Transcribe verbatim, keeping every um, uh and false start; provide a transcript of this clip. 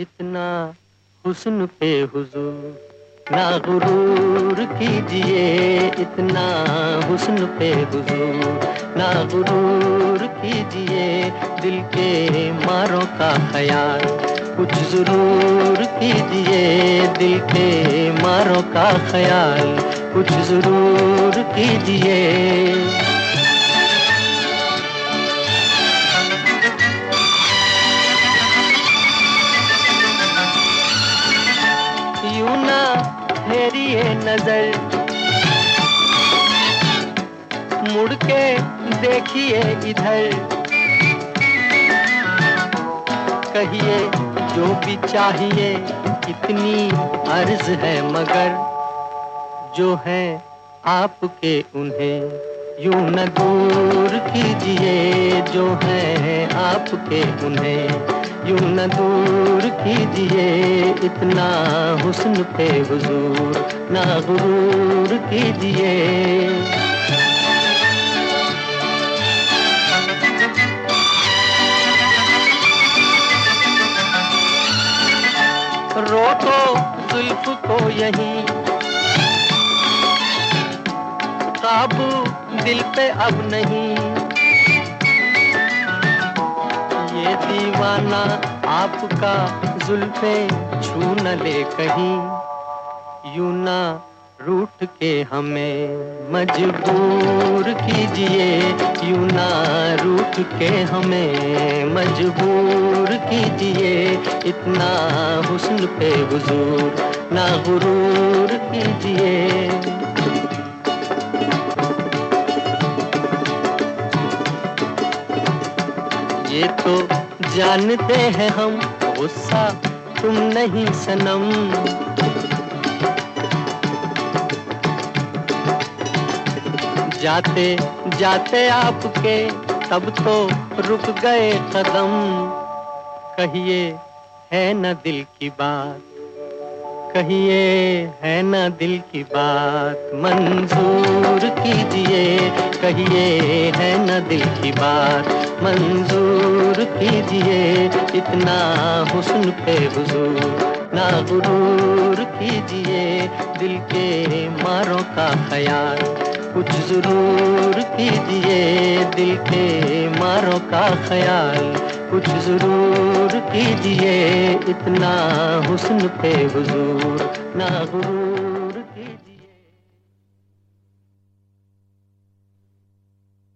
इतना हुस्न पे हुजूर ना गुरूर कीजिए, इतना हुस्न पे हुजूर ना गुरूर कीजिए। दिल के मारों का ख्याल कुछ जरूर कीजिए, दिल के मारों का ख्याल कुछ जरूर कीजिए। यूं ना फेरिए नजर, मुड़ के देखिए इधर, कहिए जो भी चाहिए, इतनी अर्ज है मगर जो है आपके उन्हें यूं न दूर कीजिए, जो है आपके उन्हें यूं न दूर कीजिए। इतना हुस्न पे हुजूर ना गुरूर कीजिए। रोको जुल्फ को यहीं, काबू दिल पे अब नहीं, ये दीवाना आपका जुल्फे छू न ले कहीं। यूं ना रूठ के हमें मजबूर कीजिए, यूं ना रूठ के हमें मजबूर कीजिए। इतना हुस्न पे हुजूर ना गुरूर कीजिए। ये तो जानते हैं हम गुस्सा तुम नहीं सनम, जाते जाते आपके तब तो रुक गए कदम। कहिए है न दिल की बात, कहिए है न दिल की बात मंजूर कीजिए, कहिए है न दिल की बात मंजूर कीजिए। इतना हुस्न पे हुजूर ना गुरूर कीजिए, दिल के मारों का ख्याल कुछ जरूर कीजिए, दिल के मारों का ख्याल कुछ जरूर कीजिए। इतना हुस्न पे हुजूर ना गुरूर